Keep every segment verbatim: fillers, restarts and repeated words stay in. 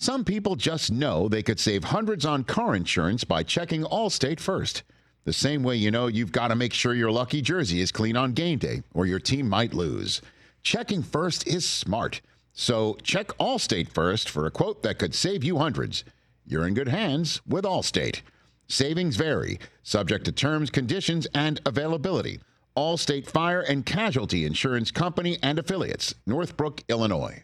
Some people just know they could save hundreds on car insurance by checking Allstate first. The same way you know you've got to make sure your lucky jersey is clean on game day or your team might lose. Checking first is smart. So check Allstate first for a quote that could save you hundreds. You're in good hands with Allstate. Savings vary, subject to terms, conditions, and availability. Allstate Fire and Casualty Insurance Company and Affiliates, Northbrook, Illinois.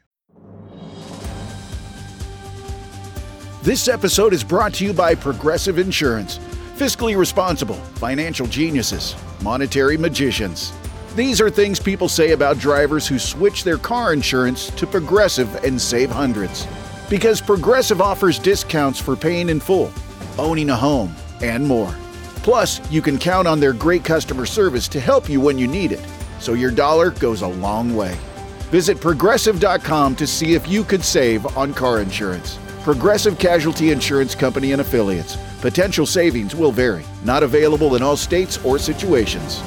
This episode is brought to you by Progressive Insurance. Fiscally responsible, financial geniuses, monetary magicians. These are things people say about drivers who switch their car insurance to Progressive and save hundreds. Because Progressive offers discounts for paying in full, owning a home, and more. Plus, you can count on their great customer service to help you when you need it, so your dollar goes a long way. Visit Progressive dot com to see if you could save on car insurance. Progressive Casualty Insurance Company and Affiliates. Potential savings will vary. Not available in all states or situations.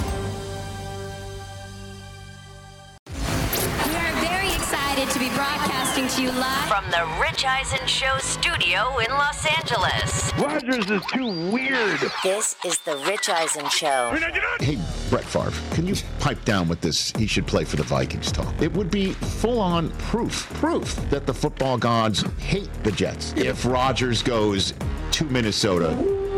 We are very excited to be broadcasting to you live from the Rich Eisen Show studio in Los Angeles. Rodgers is too weird. This is the Rich Eisen Show. Hey, Brett Favre, can you pipe down with this he should play for the Vikings talk? It would be full-on proof, proof that the football gods hate the Jets if Rodgers goes to Minnesota.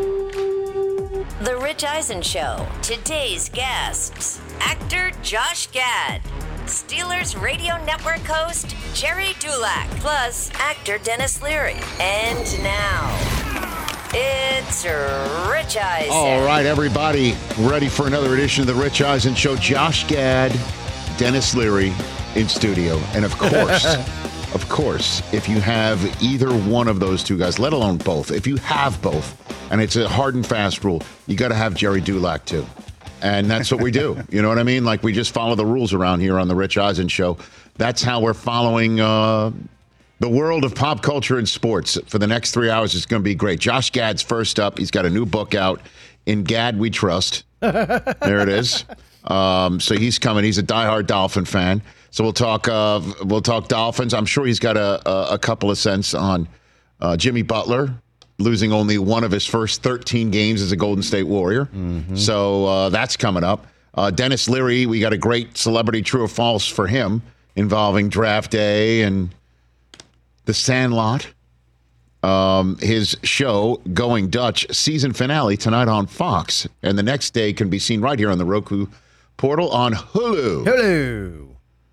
The Rich Eisen Show. Today's guests, actor Josh Gad, Steelers Radio Network host Jerry Dulac, plus actor Dennis Leary. And now, it's Rich Eisen. All right, everybody, ready for another edition of the Rich Eisen Show. Josh Gad, Dennis Leary in studio. And of course, of course, if you have either one of those two guys, let alone both, if you have both, and it's a hard and fast rule, you got to have Jerry Dulac too. And that's what we do. You know what I mean? Like, we just follow the rules around here on the Rich Eisen Show. That's how we're following uh, the world of pop culture and sports. For the next three hours, it's going to be great. Josh Gad's first up. He's got a new book out, In Gad We Trust. There it is. Um, so he's coming. He's a diehard Dolphin fan. So we'll talk uh, we'll talk Dolphins. I'm sure he's got a, a, a couple of cents on uh, Jimmy Butler losing only one of his first thirteen games as a Golden State Warrior. Mm-hmm. So uh, that's coming up. Uh, Dennis Leary, we got a great celebrity true or false for him involving draft day and the Sandlot. Um, his show, Going Dutch, season finale tonight on Fox. And the next day can be seen right here on the Roku portal on Hulu. Hulu.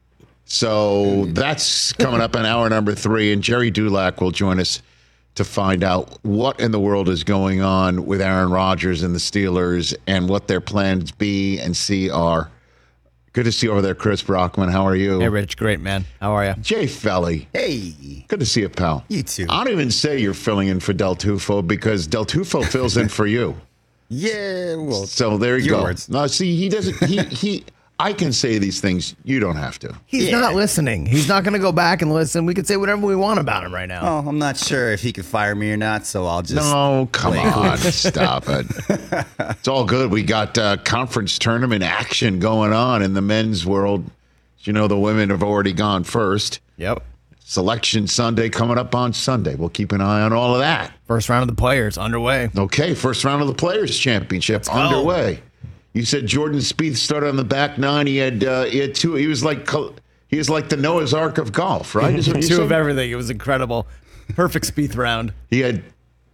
So that's coming up in hour number three. And Jerry Dulac will join us to find out what in the world is going on with Aaron Rodgers and the Steelers and what their plans B and C are. Good to see you over there, Chris Brockman. How are you? Hey, Rich. Great, man. How are you? Jay Felly. Hey. Good to see you, pal. You too. I don't even say you're filling in for Del Tufo because Del Tufo fills in for you. Yeah, well. So there you your go. words. No, see, he doesn't. He he. I can say these things. You don't have to. He's Yeah. not listening. He's not going to go back and listen. We could say whatever we want about him right now. Oh, I'm not sure if he could fire me or not, so I'll just. No, come play on. Stop it. It's all good. We got uh, conference tournament action going on in the men's world. You know, the women have already gone first. Yep. Selection Sunday coming up on Sunday. We'll keep an eye on all of that. First round of the players underway. Okay, first round of the Players' Championship underway. You said Jordan Spieth started on the back nine. He had uh, he had two. He was like he was like the Noah's Ark of golf, right? Is what you Two said? of everything. It was incredible. Perfect Spieth round. He had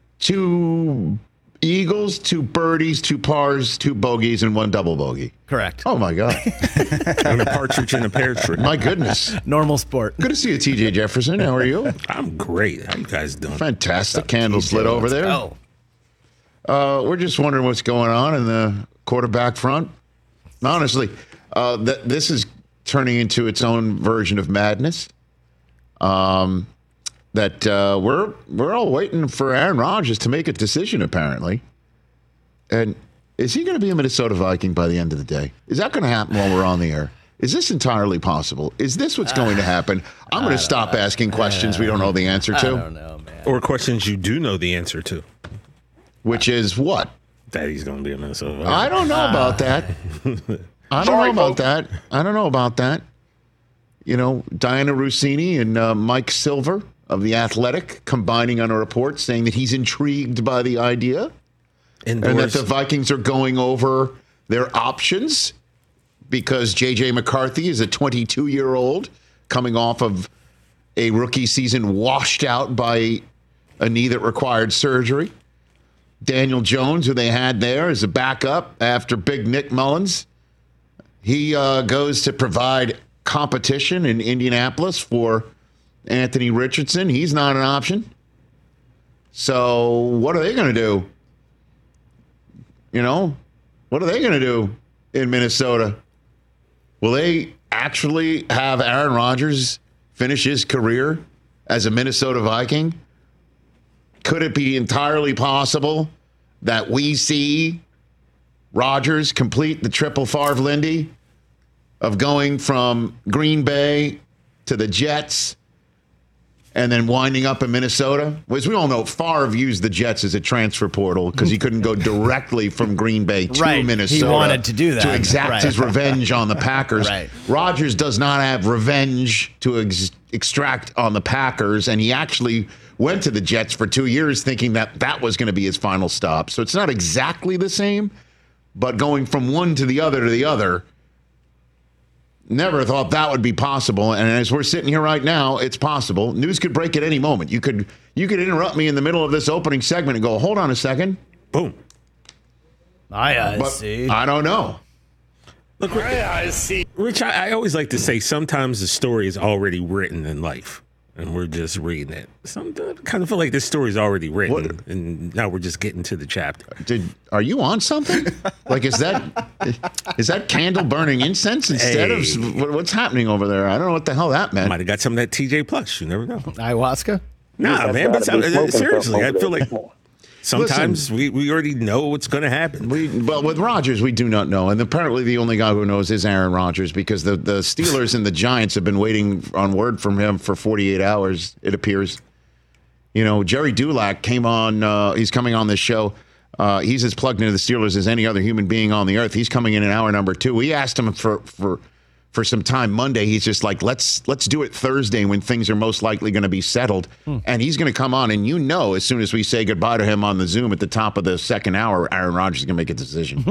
two eagles, two birdies, two pars, two bogeys, and one double bogey. Correct. Oh my God! And a partridge in a pear tree. My goodness. Normal sport. Good to see you, T J Jefferson. How are you? I'm great. How you guys doing? Fantastic. Candles lit over there. Oh. Uh, we're just wondering what's going on in the quarterback front. Honestly, uh, th- this is turning into its own version of madness. Um, that uh, we're we're all waiting for Aaron Rodgers to make a decision, apparently. And is he going to be a Minnesota Viking by the end of the day? Is that going to happen while we're on the air? Is this entirely possible? Is this what's going to happen? I'm going to stop asking questions we don't know the answer I to. don't know, man. Or questions you do know the answer to. Which is what? That he's going to be a Minnesota Viking. I don't know about that. I don't know about that. I don't know about that. You know, Diana Rossini and uh, Mike Silver of The Athletic combining on a report saying that he's intrigued by the idea and that the Vikings are going over their options because J J McCarthy is a twenty-two-year-old coming off of a rookie season washed out by a knee that required surgery. Daniel Jones, who they had there as a backup after Big Nick Mullins, he uh, goes to provide competition in Indianapolis for Anthony Richardson. He's not an option. So what are they going to do? You know, what are they going to do in Minnesota? Will they actually have Aaron Rodgers finish his career as a Minnesota Viking? Could it be entirely possible that we see Rodgers complete the triple Favre-Lindy of going from Green Bay to the Jets and then winding up in Minnesota? As we all know, Favre used the Jets as a transfer portal because he couldn't go directly from Green Bay to right. Minnesota. He wanted to do that. To exact right. his revenge on the Packers. Right. Rodgers does not have revenge to ex- extract on the Packers, and he actually went to the Jets for two years thinking that that was going to be his final stop. So it's not exactly the same, but going from one to the other to the other, never thought that would be possible. And as we're sitting here right now, it's possible. News could break at any moment. You could you could interrupt me in the middle of this opening segment and go, hold on a second. Boom. I uh, But see. I don't know. Look, I see. Rich, I, I always like to say sometimes the story is already written in life, and we're just reading it. Some kind of feel like this story is already written, What? and now we're just getting to the chapter. Did are you on something? Like is that is that candle burning incense instead Hey. of what- what's happening over there? I don't know what the hell that meant. Might have got some of that T J Plus. You never know. Ayahuasca? Nah, man, but gotta be uh, smoking seriously, I something feel over like there. sometimes we, we already know what's going to happen. We, well, with Rodgers, we do not know. And apparently the only guy who knows is Aaron Rodgers because the, the Steelers and the Giants have been waiting on word from him for forty-eight hours, it appears. You know, Jerry Dulac came on, uh, he's coming on this show. Uh, he's as plugged into the Steelers as any other human being on the earth. He's coming in in hour number two. We asked him for, for, for some time Monday. He's just like, let's let's do it Thursday when things are most likely going to be settled. Hmm. And he's going to come on. And you know, as soon as we say goodbye to him on the Zoom at the top of the second hour, Aaron Rodgers is going to make a decision.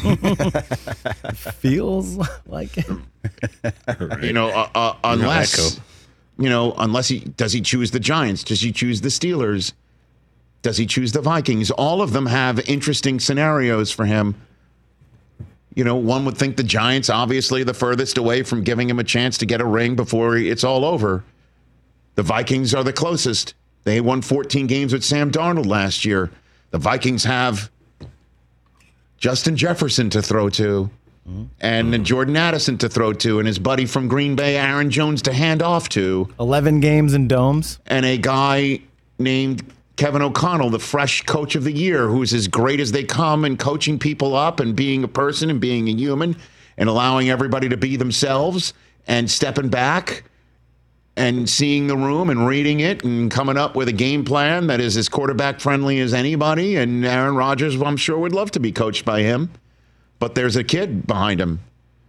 Feels like it. Right. You know, uh, uh, unless, echo. you know, unless he, does he choose the Giants? Does he choose the Steelers? Does he choose the Vikings? All of them have interesting scenarios for him. You know, one would think the Giants, obviously, the furthest away from giving him a chance to get a ring before it's all over. The Vikings are the closest. They won fourteen games with Sam Darnold last year. The Vikings have Justin Jefferson to throw to and mm. Jordan Addison to throw to and his buddy from Green Bay, Aaron Jones, to hand off to. eleven games in domes. And a guy named Kevin O'Connell, the fresh coach of the year, who's as great as they come and coaching people up and being a person and being a human and allowing everybody to be themselves and stepping back and seeing the room and reading it and coming up with a game plan that is as quarterback friendly as anybody. And Aaron Rodgers, I'm sure, would love to be coached by him. But there's a kid behind him.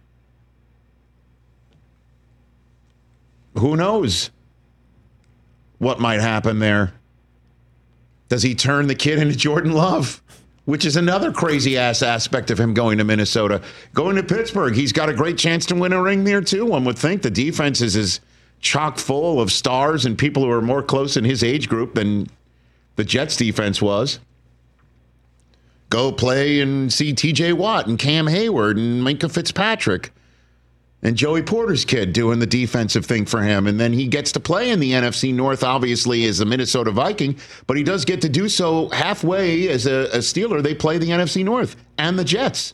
Who knows what might happen there? Does he turn the kid into Jordan Love? Which is another crazy ass aspect of him going to Minnesota. Going to Pittsburgh, he's got a great chance to win a ring there too. One would think the defense is as chock full of stars and people who are more close in his age group than the Jets defense was. Go play and see T J Watt and Cam Hayward and Minkah Fitzpatrick and Joey Porter's kid doing the defensive thing for him. And then he gets to play in the N F C North, obviously, as a Minnesota Viking, but he does get to do so halfway as a, a Steeler. They play the N F C North and the Jets.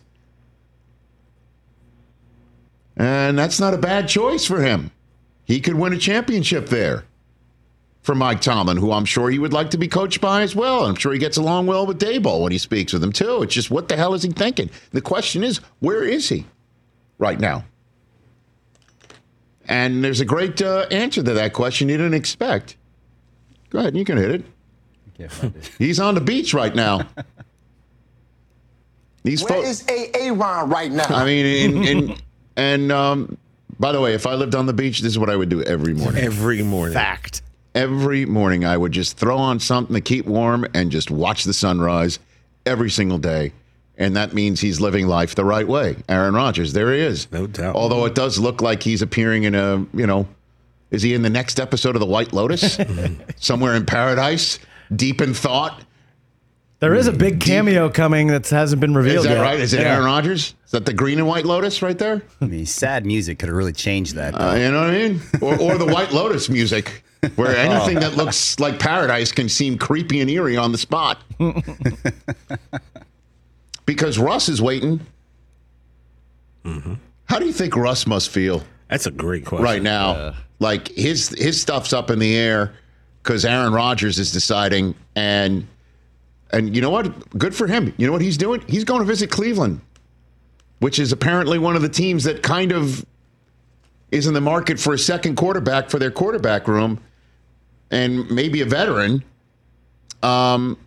And that's not a bad choice for him. He could win a championship there for Mike Tomlin, who I'm sure he would like to be coached by as well. I'm sure he gets along well with Daboll when he speaks with him, too. It's just, what the hell is he thinking? The question is, where is he right now? And there's a great uh, answer to that question you didn't expect. Go ahead, you can hit it. Can't find it. He's on the beach right now. These Where fo- is Aaron right now? I mean, and, and, and um, by the way, if I lived on the beach, this is what I would do every morning. Every morning. Fact. every morning I would just throw on something to keep warm and just watch the sunrise every single day. And that means he's living life the right way. Aaron Rodgers, there he is. No doubt. Although it does look like he's appearing in a, you know, is he in the next episode of The White Lotus? Somewhere in paradise, deep in thought? There is a big cameo coming that hasn't been revealed Is that yet. right? Is it Yeah. Aaron Rodgers? Is that the green and white lotus right there? I mean, sad music could have really changed that. Uh, you know what I mean? Or, or the White Lotus music, where anything that looks like paradise can seem creepy and eerie on the spot. Because Russ is waiting. Mm-hmm. How do you think Russ must feel That's a great question. right now? Uh, Like his his stuff's up in the air because Aaron Rodgers is deciding, and and you know what? Good for him. You know what he's doing? He's going to visit Cleveland, which is apparently one of the teams that kind of is in the market for a second quarterback for their quarterback room, and maybe a veteran. Um,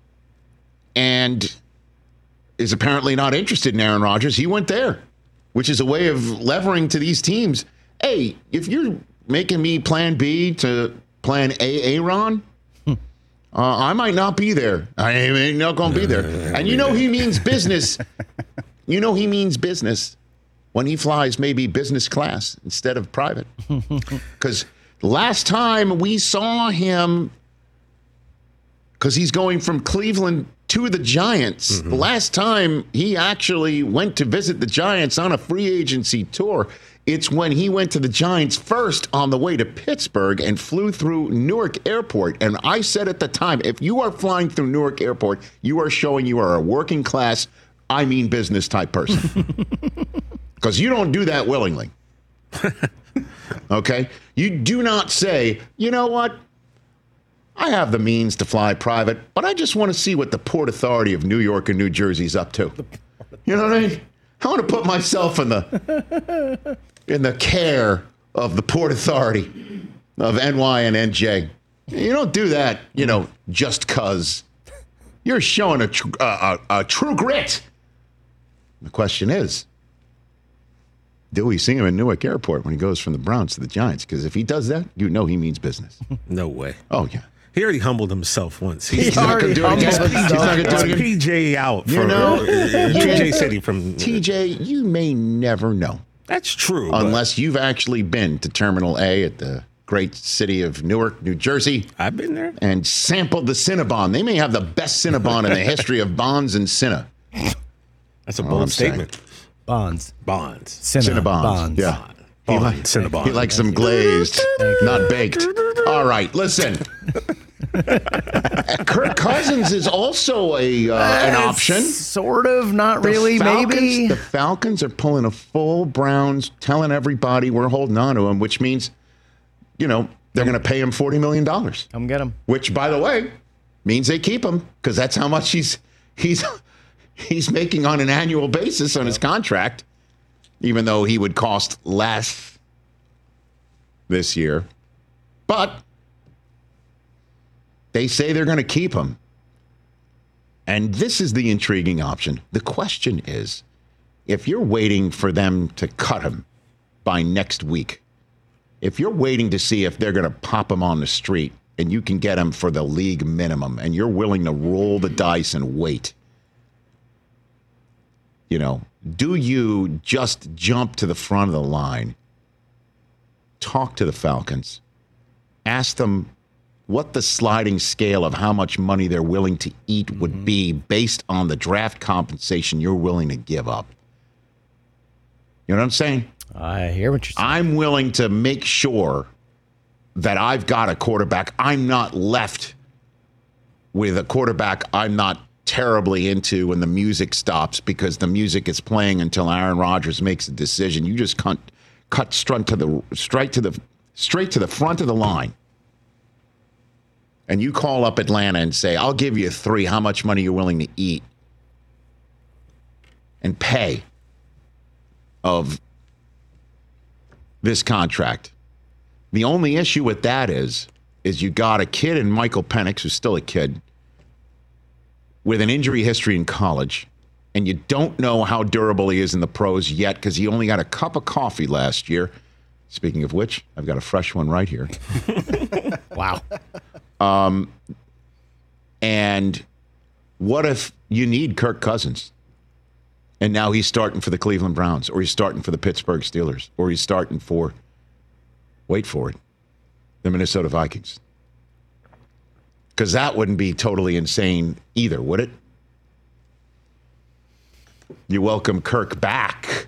and is apparently not interested in Aaron Rodgers. He went there, which is a way of levering to these teams. Hey, if you're making me plan B to plan A, Aaron, uh, I might not be there. I ain't not going to be there. And you know he means business. You know he means business when he flies maybe business class instead of private. Because last time we saw him, because he's going from Cleveland to the Giants. Mm-hmm. The last time he actually went to visit the Giants on a free agency tour, it's when he went to the Giants first on the way to Pittsburgh and flew through Newark Airport. And I said at the time, if you are flying through Newark Airport, you are showing you are a working class, I mean business type person. Because you don't do that willingly. Okay? You do not say, you know what? I have the means to fly private, but I just want to see what the Port Authority of New York and New Jersey is up to. You know what I mean? I want to put myself in the in the care of the Port Authority of N Y and N J. You don't do that, you know, just because. You're showing a, tr- a, a, a true grit. The question is, do we see him in Newark Airport when he goes from the Browns to the Giants? Because if he does that, you know he means business. No way. Oh, yeah. He already humbled himself once. He He's not going to do it already again. humbled He's not going to do it It's again. P J out You from know, uh, P J City from. T J, you may never know That's true. but unless you've actually been to Terminal A at the great city of Newark, New Jersey, I've been there. and sampled the Cinnabon. They may have the best Cinnabon in the history of bonds and Cinna. That's a I'm bold saying. statement. Bonds. Bonds. Cinna, Cinnabons. bonds. Yeah. Bond. He, like, Cinnabon. he likes them glazed, not baked. All right, listen. Kirk Cousins is also a uh, an option. Sort of, not The really, Falcons- maybe. The Falcons are pulling a full Browns, telling everybody we're holding on to him, which means, you know, they're going to pay him forty million dollars, Come get him. which, by the way, means they keep him because that's how much he's he's he's making on an annual basis on his contract, even though he would cost less this year. But they say they're going to keep him. And this is the intriguing option. The question is, if you're waiting for them to cut him by next week, if you're waiting to see if they're going to pop him on the street and you can get him for the league minimum and you're willing to roll the dice and wait, you know, do you just jump to the front of the line, talk to the Falcons, ask them what the sliding scale of how much money they're willing to eat would be based on the draft compensation you're willing to give up? You know what I'm saying? I hear what you're saying. I'm willing to make sure that I've got a quarterback. I'm not left with a quarterback I'm not terribly into when the music stops because the music is playing until Aaron Rodgers makes a decision. You just cut, cut straight to the straight to the straight to the front of the line. And you call up Atlanta and say, I'll give you three. How much money you're willing to eat and pay of this contract. The only issue with that is, is you got a kid in Michael Penix, who's still a kid, with an injury history in college, and you don't know how durable he is in the pros yet because he only got a cup of coffee last year. Speaking of which, I've got a fresh one right here. Wow. Um, and what if you need Kirk Cousins? And now he's starting for the Cleveland Browns, or he's starting for the Pittsburgh Steelers, or he's starting for, wait for it, the Minnesota Vikings. Because that wouldn't be totally insane either, would it? You welcome Kirk back,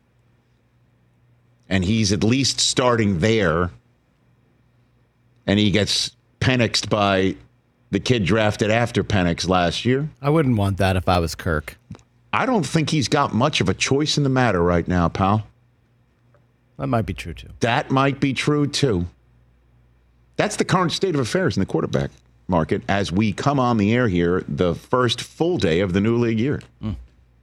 and he's at least starting there, and he gets Penixed by the kid drafted after Penix last year. I wouldn't want that if I was Kirk. I don't think he's got much of a choice in the matter right now, pal. That might be true, too. That might be true, too. That's the current state of affairs in the quarterback market as we come on the air here the first full day of the new league year. Mm.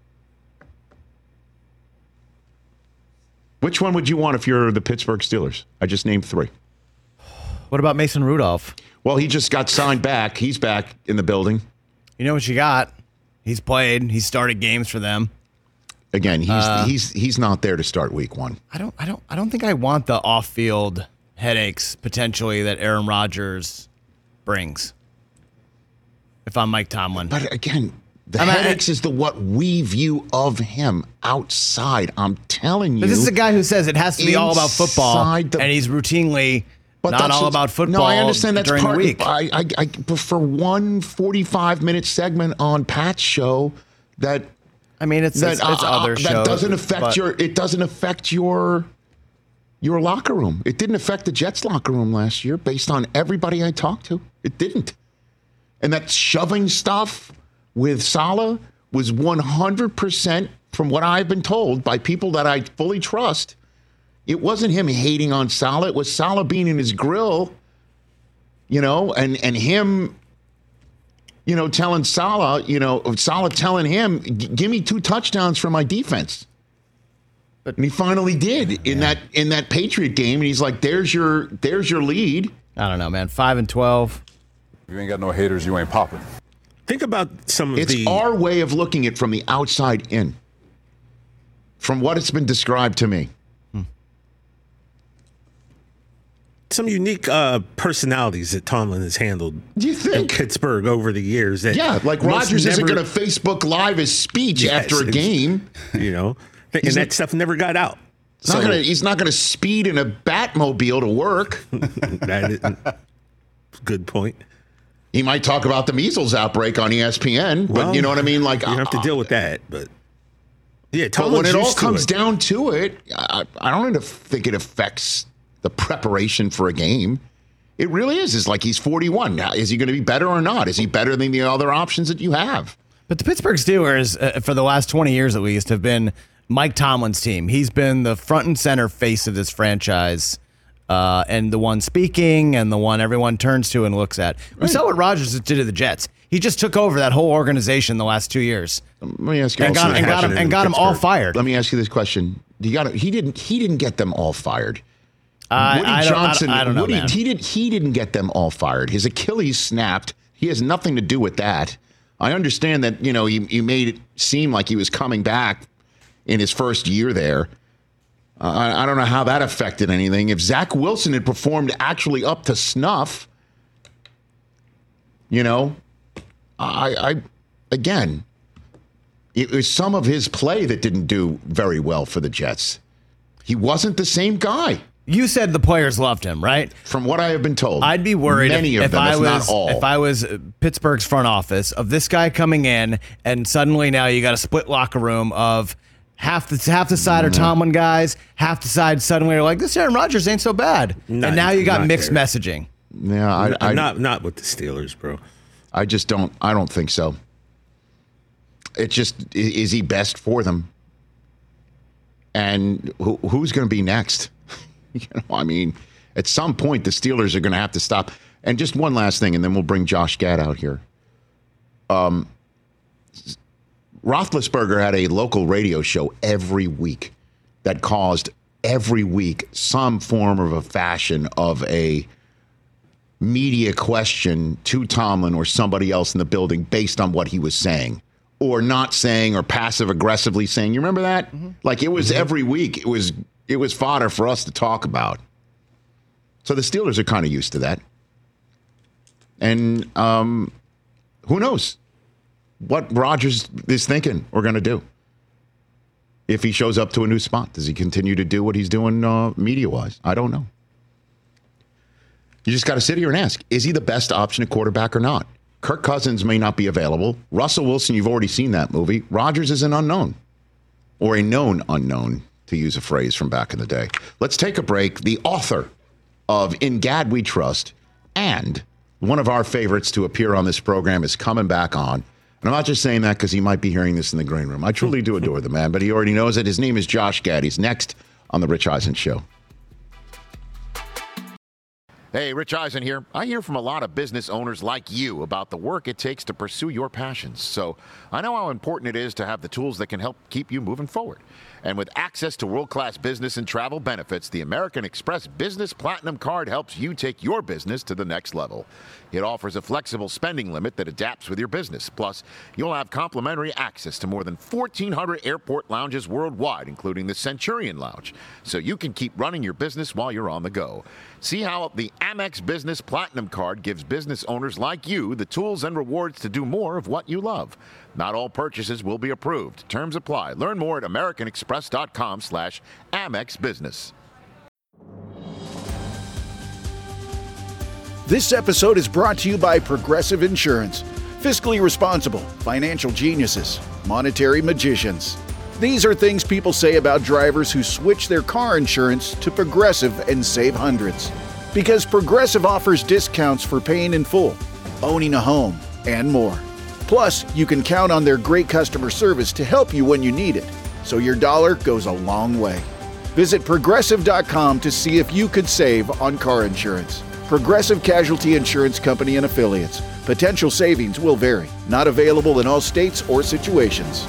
Which one would you want if you're the Pittsburgh Steelers? I just named three. What about Mason Rudolph? Well, he just got signed back. He's back in the building. You know what you got? He's played. He's started games for them. Again, he's uh, he's he's not there to start week one. I don't I don't I don't think I want the off-field headaches potentially that Aaron Rodgers brings. If I'm Mike Tomlin. But again, the I mean, headaches I, is the what we view of him outside. I'm telling you. This is a guy who says it has to be all about football, the, and he's routinely but not all about football. No, I understand that's during part, the week. I, I, I, for one forty-five minute segment on Pat's show, that I mean, it's that, it's, it's uh, other that shows. doesn't affect but, your. It doesn't affect your. Your locker room. It didn't affect the Jets locker room last year based on everybody I talked to. It didn't. And that shoving stuff with Saleh was one hundred percent, from what I've been told by people that I fully trust. It wasn't him hating on Saleh. It was Saleh being in his grill, you know, and, and him, you know, telling Saleh, you know, Saleh telling him, give me two touchdowns for my defense. But, and he finally did in yeah. that in that Patriot game, and he's like, "There's your there's your lead." I don't know, man. Five and twelve. You ain't got no haters. You ain't popping. Think about some of it's the. It's our way of looking at it from the outside in. From what it's been described to me. Hmm. Some unique uh, personalities that Tomlin has handled. Do you think? In Pittsburgh over the years? That yeah, like Rodgers never, isn't going to Facebook Live his speech yes, after a game. You know. And he's that not, stuff never got out. So. Not gonna, he's not going to speed in a Batmobile to work. That is, good point. He might talk about the measles outbreak on E S P N, but well, you know what I mean? Like you have to deal with that. But yeah, but when it all comes to it. down to it, I, I don't think it affects the preparation for a game. It really is. It's like he's forty-one. Now, is he going to be better or not? Is he better than the other options that you have? But the Pittsburgh Steelers, uh, for the last twenty years at least, have been Mike Tomlin's team. He's been the front and center face of this franchise, uh, and the one speaking and the one everyone turns to and looks at. We right. saw what Rodgers did to the Jets. He just took over that whole organization the last two years. Let me ask you, and got, and got him and got him all fired. Let me ask you this question: You got he didn't he didn't get them all fired. Uh, Woody I Johnson, don't, I don't know, Woody, man. he did he didn't get them all fired. His Achilles snapped. He has nothing to do with that. I understand that, you know, you, you made it seem like he was coming back in his first year there. Uh, I, I don't know how that affected anything. If Zach Wilson had performed actually up to snuff, you know, I, I again, it was some of his play that didn't do very well for the Jets. He wasn't the same guy. You said the players loved him, right? From what I have been told, I'd be worried many if, of them, if I if was not all. if I was Pittsburgh's front office of this guy coming in, and suddenly now you got a split locker room of half the half the side are Tomlin guys, half the side suddenly are like, this Aaron Rodgers ain't so bad, not, and now you got mixed there. messaging. Yeah, I, I not not with the Steelers, bro. I just don't. I don't think so. It just is he best for them, and who, who's going to be next? You know, I mean, at some point, the Steelers are going to have to stop. And just one last thing, and then we'll bring Josh Gad out here. Um, Roethlisberger had a local radio show every week that caused every week some form of a fashion of a media question to Tomlin or somebody else in the building based on what he was saying or not saying or passive aggressively saying. You remember that? Mm-hmm. Like it was mm-hmm. every week. It was It was fodder for us to talk about. So the Steelers are kind of used to that. And um, who knows what Rodgers is thinking we're going to do if he shows up to a new spot. Does he continue to do what he's doing uh, media-wise? I don't know. You just got to sit here and ask, is he the best option at quarterback or not? Kirk Cousins may not be available. Russell Wilson, you've already seen that movie. Rodgers is an unknown, or a known unknown, to use a phrase from back in the day. Let's take a break. The author of In Gad We Trust and one of our favorites to appear on this program is coming back on. And I'm not just saying that because he might be hearing this in the green room. I truly do adore the man, but he already knows it. His name is Josh Gad. He's next on The Rich Eisen Show. Hey, Rich Eisen here. I hear from a lot of business owners like you about the work it takes to pursue your passions. So I know how important it is to have the tools that can help keep you moving forward. And with access to world-class business and travel benefits, the American Express Business Platinum Card helps you take your business to the next level. It offers a flexible spending limit that adapts with your business. Plus, you'll have complimentary access to more than fourteen hundred airport lounges worldwide, including the Centurion Lounge, so you can keep running your business while you're on the go. See how the Amex Business Platinum Card gives business owners like you the tools and rewards to do more of what you love. Not all purchases will be approved. Terms apply. Learn more at americanexpress.com slash Amex Business. This episode is brought to you by Progressive Insurance. Fiscally responsible, financial geniuses, monetary magicians. These are things people say about drivers who switch their car insurance to Progressive and save hundreds. Because Progressive offers discounts for paying in full, owning a home, and more. Plus, you can count on their great customer service to help you when you need it, so your dollar goes a long way. Visit Progressive dot com to see if you could save on car insurance. Progressive Casualty Insurance Company and Affiliates. Potential savings will vary. Not available in all states or situations.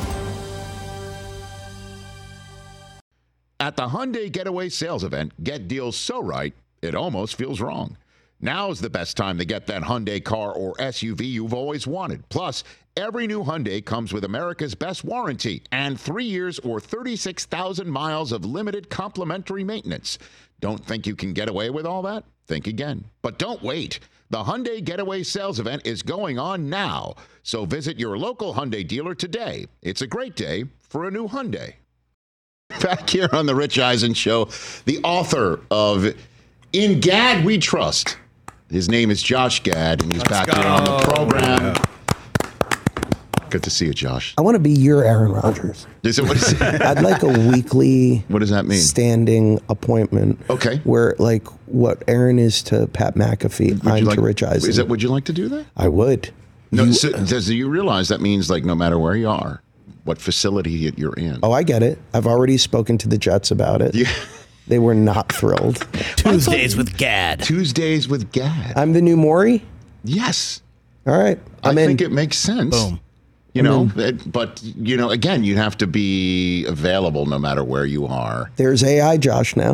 At the Hyundai Getaway Sales Event, get deals so right, it almost feels wrong. Now's the best time to get that Hyundai car or S U V you've always wanted. Plus, every new Hyundai comes with America's best warranty and three years or thirty-six thousand miles of limited complimentary maintenance. Don't think you can get away with all that? Think again. But don't wait. The Hyundai Getaway Sales Event is going on now. So visit your local Hyundai dealer today. It's a great day for a new Hyundai. Back here on The Rich Eisen Show, the author of In Gad We Trust. His name is Josh Gad, and he's Let's back go. here on the program. Good to see you, Josh. I want to be your Aaron Rodgers. Is it, what, is it? I'd like a weekly What does that mean? standing appointment. Okay. Where, like, what Aaron is to Pat McAfee, Would I'm you like, to Rich Eisen. Is that, would you like to do that? I would. No, You- so, does you realize that means, like, no matter where you are, what facility you're in? oh, I get it. I've already spoken to the Jets about it. Yeah. They were not thrilled. Tuesdays with Gad. Tuesdays with Gad. I'm the new Maury? Yes. All right. I'm I in. think it makes sense. Boom. You know, it, but, you know, again, you'd have to be available no matter where you are. There's A I Josh now.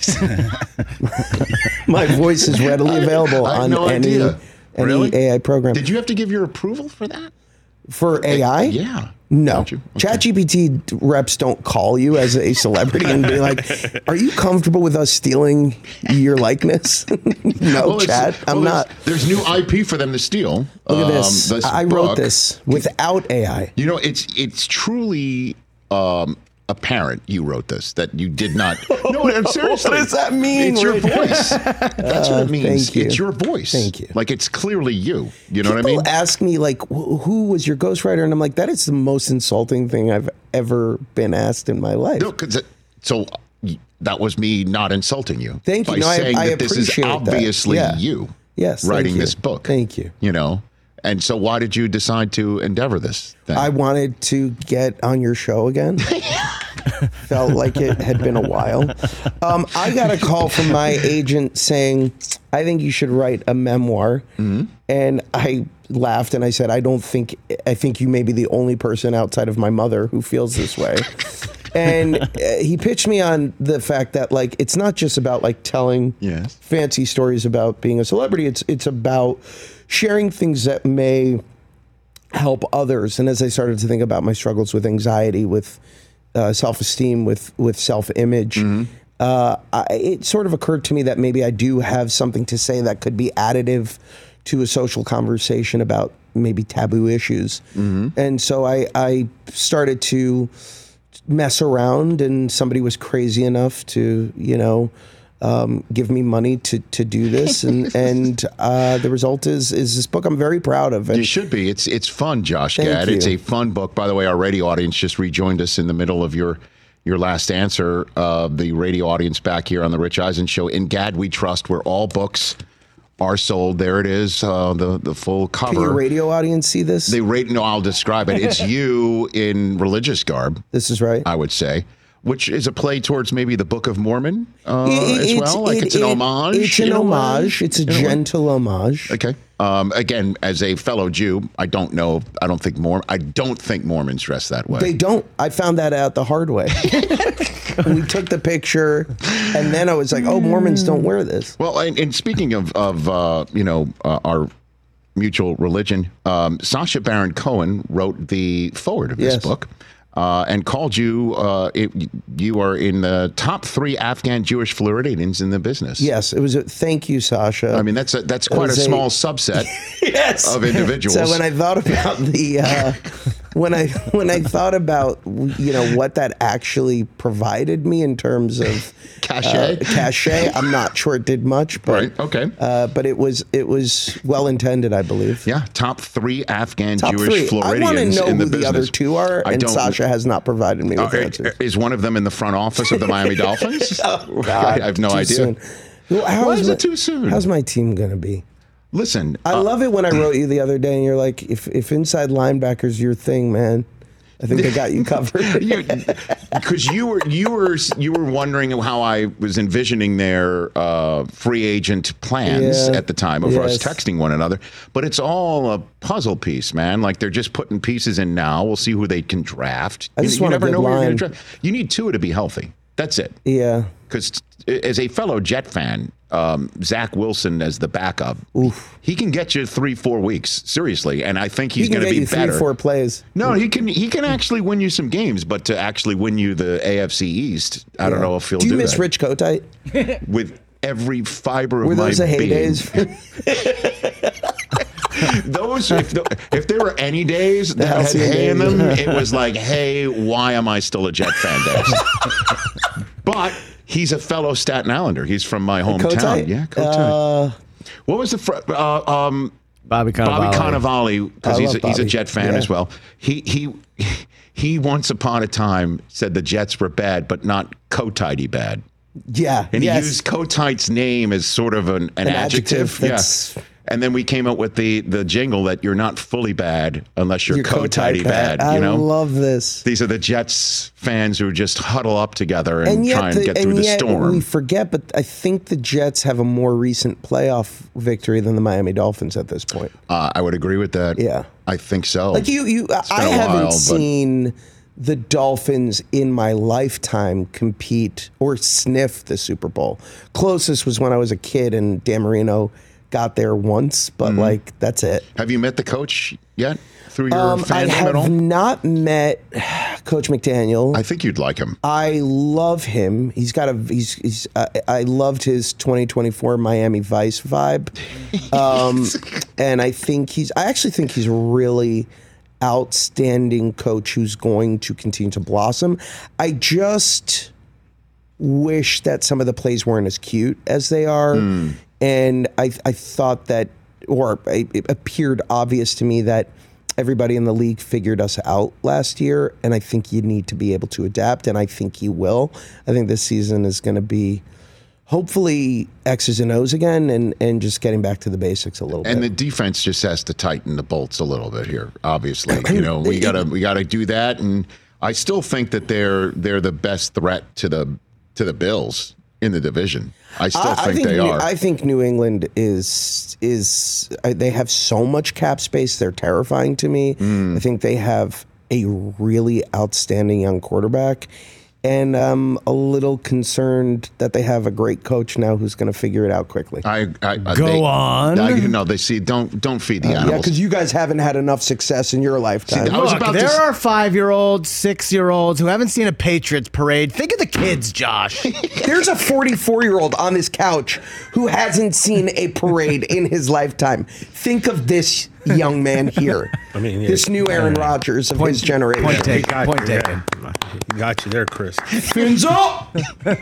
My voice is readily available I had on no any, idea. any Really? A I program. Did you have to give your approval for that? For A I? Yeah. No. Don't you? Okay. ChatGPT reps don't call you as a celebrity and be like, are you comfortable with us stealing your likeness? no, Well, it's- Chat, I'm well, not. There's, there's new I P for them to steal. Look at Um, this. I book. wrote this without A I. You know, it's it's truly um, apparent you wrote this, that you did not. No, I'm seriously. What does that mean, It's your Rich? voice. That's what it means. thank you. It's your voice. Thank you. Like, it's clearly you. You know People what I mean? ask me, like, wh- who was your ghostwriter? And I'm like, that is the most insulting thing I've ever been asked in my life. No, 'cause it, so that was me not insulting you. Thank you. By No, I- saying I that this is appreciate that. obviously Yeah. you Yes. thank writing you. this book. Thank you. You know? And so why did you decide to endeavor this thing? I wanted to get on your show again. Felt like it had been a while. Um, I got a call from my agent saying, I think you should write a memoir. Mm-hmm. And I laughed and I said, I don't think, I think you may be the only person outside of my mother who feels this way. And uh, he pitched me on the fact that, like, it's not just about, like, telling Yes. fancy stories about being a celebrity. It's it's about sharing things that may help others. And as I started to think about my struggles with anxiety, with uh, self-esteem, with with self-image, uh, I, it sort of occurred to me that maybe I do have something to say that could be additive to a social conversation about maybe taboo issues. Mm-hmm. And so I, I started to mess around, and somebody was crazy enough to, you know, um, give me money to, to do this. And, and uh, the result is is this book I'm very proud of. And you should be. It's it's fun, Josh Thank Gad. you. It's a fun book. By the way, our radio audience just rejoined us in the middle of your your last answer. Uh, the radio audience back here on the Rich Eisen Show. In Gad We Trust, where all books are sold. There it is, uh, the the full cover. Can your radio audience see this? They rate. No, I'll describe it. It's you in religious garb. This is right. I would say, which is a play towards maybe the Book of Mormon uh, It- as it's- well. Like it- it's an it- homage. It's an in a way? homage. It's a In way? gentle homage. Okay. Um, again, as a fellow Jew, I don't know. I don't think Mormon. I don't think Mormons dress that way. They don't. I found that out the hard way. We took the picture, and then I was like, "Oh, Mormons don't wear this." Well, and, and speaking of of uh, you know uh, our mutual religion, um, Sacha Baron Cohen wrote the foreword of this Yes. book. Uh, and called you, uh, it, you are in the top three Afghan Jewish Floridians in the business. Yes, it was. A, thank you, Sasha. I mean, that's a, that's quite a was a- small subset yes. of individuals. So when I thought about the, uh, when I when I thought about you know what that actually provided me in terms of Cachet? uh, cachet, I'm not sure it did much, but Right, okay. uh, but it was it was well intended, I believe. Yeah, top three Afghan Top Jewish three. I Floridians want to know in the who the business. other two are, I and don't- Sasha has not provided me with Uh, answers. is one of them in the front office of the Miami Dolphins? Oh, God, I have no too idea. soon. Well, how Why is my- it too soon? How's my team gonna be? Listen, I uh, love it when I wrote you the other day, and you're like, "If if inside linebacker's your thing, man, I think I got you covered." because you were you were you were wondering how I was envisioning their uh, free agent plans Yeah. at the time of us Yes. texting one another. But it's all a puzzle piece, man. Like they're just putting pieces in now. We'll see who they can draft. I You- just you, want a never good know who you're line. going to draft. You need Tua to be healthy. That's it. Yeah. Because as a fellow Jet fan, um, Zach Wilson as the backup, he can get you three, four weeks seriously, and I think he's He can going to get be you better. three, four plays. No, he can he can actually win you some games, but to actually win you the A F C East, I don't Yeah. know if he'll do do, you miss that. Rich Kotite? With every fiber of Were my those the being. heydays? Those, if, the, if there were any days that had halcyon hay in days. them, it was like, hey, why am I still a Jet fan days? But he's a fellow Staten Islander. He's from my hometown. Kotite? Yeah, Kotite. Uh, What was the fr- uh, um, Bobby Cannavale. Bobby Cannavale, because I he's love a, he's a Bobby. Jet fan Yeah. as well. He he he once upon a time said the Jets were bad, but not Kotite bad. yeah. And yes. he used Kotite's name as sort of an, an, An adjective. adjective that's- Yeah. And then we came up with the the jingle that you're not fully bad unless you're, You're Kotite bad. I You know, love this. these are the Jets fans who just huddle up together and, And yet, try and the- get through and the yet storm. we forget, but I think the Jets have a more recent playoff victory than the Miami Dolphins at this point. Uh, I would agree with that. Yeah. I think so. Like you, you, It's been I a haven't while, but- seen the Dolphins in my lifetime compete or sniff the Super Bowl. Closest was when I was a kid and Dan Marino got there once, but Mm-hmm. like that's it. Have you met the coach yet through your Um, I fandom at all? have not met Coach McDaniel. I think you'd like him. I love him. He's got a. He's. he's uh, I loved his twenty twenty-four Miami Vice vibe, um, and I think he's. I actually think he's a really outstanding coach who's going to continue to blossom. I just wish that some of the plays weren't as cute as they are, Hmm. and I. I thought that, or it appeared obvious to me that everybody in the league figured us out last year, and I think you need to be able to adapt, and I think he will. I think this season is going to be hopefully X's and O's again, and, and just getting back to the basics a little And the bit. defense just has to tighten the bolts a little bit here. Obviously, you know we gotta we gotta do that. And I still think that they're they're the best threat to the to the Bills in the division. I still I, I think, they New, are. I think New England is is uh, they have so much cap space. They're terrifying to me. Mm. I think they have a really outstanding young quarterback. And I'm a little concerned that they have a great coach now who's going to figure it out quickly. I, I, I Go they, on. I, you know, they see don't don't feed the Uh, yeah, animals. because you guys haven't had enough success in your lifetime. See, I was Look, about there to. are five-year-olds, six-year-olds who haven't seen a Patriots parade. Think of the kids, Josh. There's a forty-four-year-old on this couch who hasn't seen a parade in his lifetime. Think of this young man here. I mean, yeah. this new Aaron Rodgers of his generation. Point He taken. got Point you taken. there. He got you there, Chris. Fins up!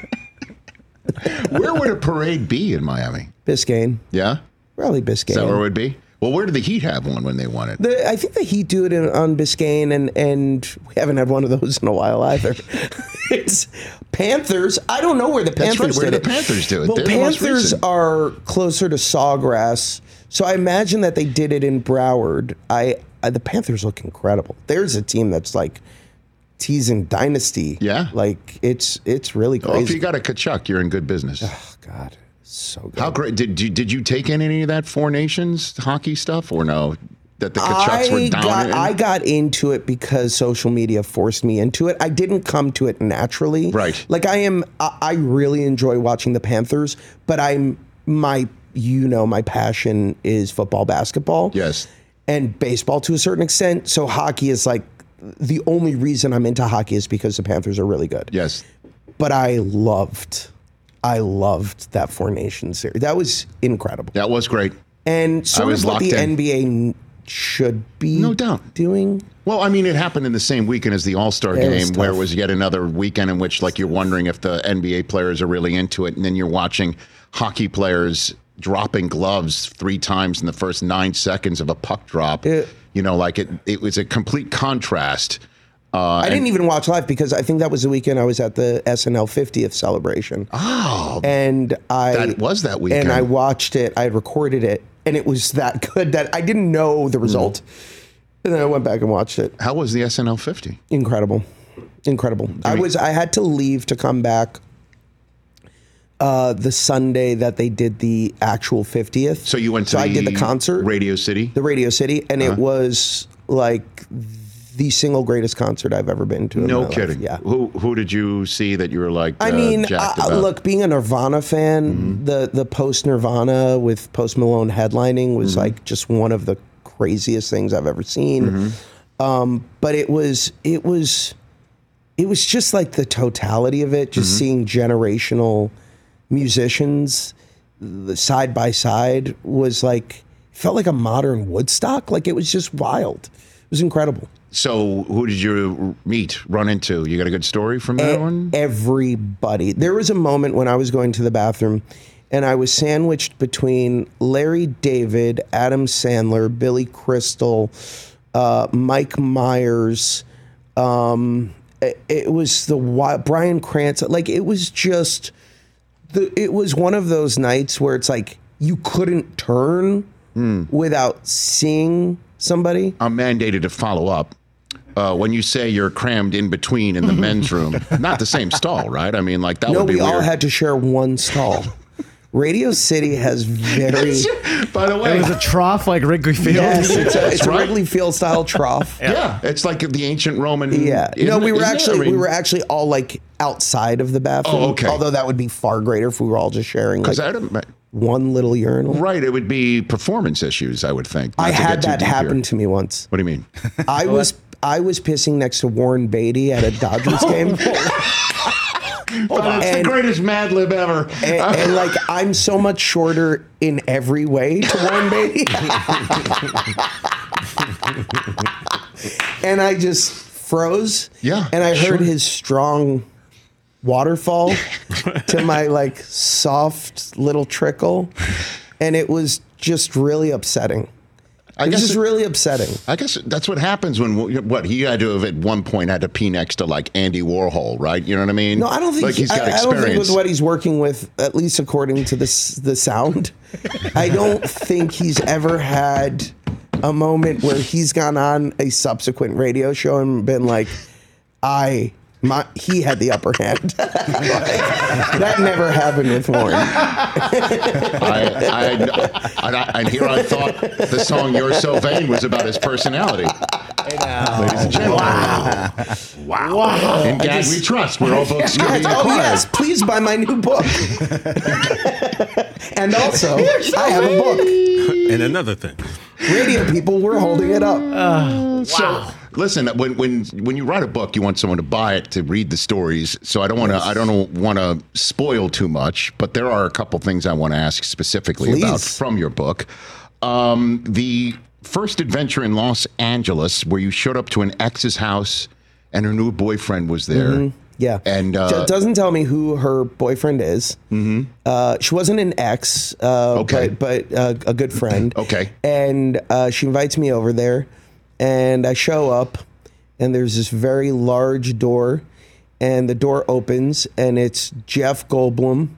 Where would a parade be in Miami? Biscayne. Yeah, Probably Biscayne. is that where it would be? Well, where did the Heat have one when they won it? The, I think the Heat do it in, on Biscayne, and, and we haven't had one of those in a while either. It's Panthers. I don't know where the That's Panthers right, where did the it. Panthers do it. Well, They're the most Panthers recent. are closer to Sawgrass, so I imagine that they did it in Broward. I, I the Panthers look incredible. There's a team that's like teasing dynasty. Yeah. like it's it's really Well, if crazy. you got a Kachuk, you're in good business. oh God, so good. How great did you did you take in any of that Four Nations hockey stuff or no? That the Kachucks were I down got, in? I got into it because social media forced me into it. I didn't come to it naturally. Right. Like I am, I, I really enjoy watching the Panthers, but I'm, my, you know, my passion is football, basketball. Yes. And baseball to a certain extent. So hockey is like, the only reason I'm into hockey is because the Panthers are really good. Yes. But I loved, I loved that Four Nations series. That was incredible. That was great. And sort was of what locked the in. N B A should be No doubt. doing. Well, I mean, it happened in the same weekend as the All-Star It was game, where it tough. was yet another weekend in which, like, you're wondering if the N B A players are really into it, and then you're watching hockey players dropping gloves three times in the first nine seconds of a puck drop. It- you know, like it, it was a complete contrast. Uh, I didn't even watch live because I think that was the weekend I was at the S N L fiftieth celebration. Oh, And I that was that weekend. and I watched it. I had recorded it, and it was that good that I didn't know the result. And then I went back and watched it. How was the S N L fifty? Incredible, incredible. I was. I had to leave to come back. Uh, the Sunday that they did the actual fiftieth. So you went to So the I did the concert, Radio City? the Radio City, and Uh-huh. it was like the single greatest concert I've ever been to. In No my life. kidding. Yeah. Who who did you see that you were like? I uh, mean, jacked uh, about? look, being a Nirvana fan, Mm-hmm. the the post Nirvana with Post Malone headlining was Mm-hmm. like just one of the craziest things I've ever seen. Mm-hmm. Um, but it was it was it was just like the totality of it, just Mm-hmm. seeing generational musicians the side by side was like felt like a modern Woodstock. Like it was just wild. It was incredible. So who did you meet, run into? You got a good story from that E- one? Everybody. There was a moment when I was going to the bathroom and I was sandwiched between Larry David, Adam Sandler, Billy Crystal, uh, Mike Myers. Um, it, it was the wi- Brian Cranston. Like it was just, the, it was one of those nights where it's like you couldn't turn without seeing somebody. I'm mandated to follow up. Uh, when you say you're crammed in between in the men's room, not the same stall, right? I mean, like that No, would be we weird. all had to share one stall. Radio City has very. By the way, It was a trough like Wrigley Field. Yes, it's a, That's it's a right. Wrigley Field style trough. Yeah. yeah, it's like the ancient Roman. No, isn't we it- were isn't it? actually I mean, we were actually all like outside of the bathroom. Oh, okay. Although that would be far greater if we were all just sharing like 'cause I don't- one little urinal. right, it would be performance issues, I would think. I not to had get too that deep happen here. to me once. What do you mean? I was I was pissing next to Warren Beatty at a Dodgers game. Oh, that's And- the greatest Mad Lib ever. And, and like I'm so much shorter in every way to Warren Beatty. And I just froze. Yeah, And I heard sure. his strong waterfall to my like soft little trickle. And it was just really upsetting. I It was guess just it- really upsetting. I guess that's what happens when what he had to have at one point had to pee next to like Andy Warhol, right? You know what I mean? No, I don't think like he's got I, I don't experience. think with what he's working with, at least according to this the sound, I don't think he's ever had a moment where he's gone on a subsequent radio show and been like, I My, he had the upper hand. Like, that never happened with Warren. I, I, and, I, and here I thought the song "You're So Vain" was about his personality. Ladies and gentlemen, Wow. Wow. Wow. in Gad We Trust, where all books can be Yes, oh acquired. yes, please buy my new book. And also, I have a book. And another thing. Radio people, we're holding it up. So listen, when when when you write a book, you want someone to buy it to read the stories. So I don't want to I don't want to spoil too much, but there are a couple things I want to ask specifically Please. about from your book. Um, the first adventure in Los Angeles, where you showed up to an ex's house and her new boyfriend was there. Mm-hmm. Yeah. And uh, D- doesn't tell me who her boyfriend is. Mm-hmm. Uh, she wasn't an ex, uh, Okay. but, but uh, a good friend. Okay. And uh, she invites me over there, and I show up, and there's this very large door, and the door opens, and it's Jeff Goldblum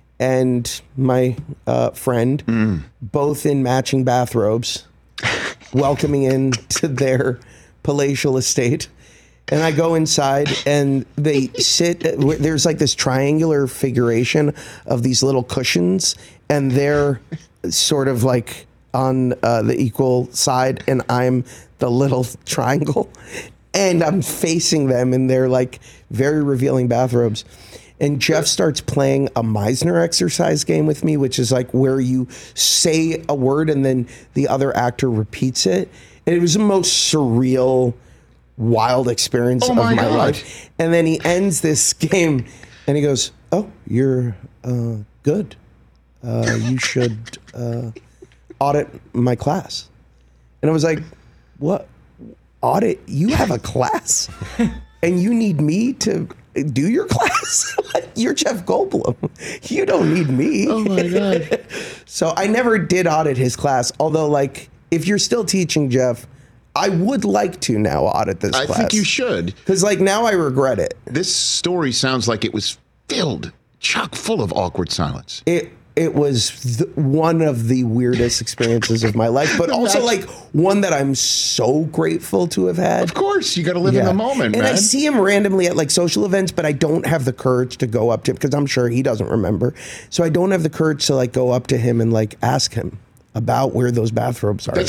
and my uh, friend, Mm. both in matching bathrobes, welcoming in to their palatial estate. And I go inside, and they sit. There's like this triangular figuration of these little cushions, and they're sort of like on uh, the equal side, and I'm the little triangle, and I'm facing them, and they're like very revealing bathrobes. And Jeff starts playing a Meisner exercise game with me, which is like where you say a word and then the other actor repeats it. And it was the most surreal, wild experience Oh of my my God. life. And then he ends this game and he goes, "Oh, you're uh, good. Uh, you should uh, audit my class." And I was like, "What? Audit? You have a class? And you need me to do your class? You're Jeff Goldblum. You don't need me." Oh my God. So I never did audit his class. Although, like, if you're still teaching, Jeff, I would like to now audit this I class. think you should. Because, like, now I regret it. This story sounds like it was filled, chock full of awkward silence. It it was th- one of the weirdest experiences of my life, but also, like, one that I'm so grateful to have had. Of course, you got to live in Yeah. the moment, and man. I see him randomly at like social events, but I don't have the courage to go up to him because I'm sure he doesn't remember. So I don't have the courage to like go up to him and like ask him about where those bathrobes are.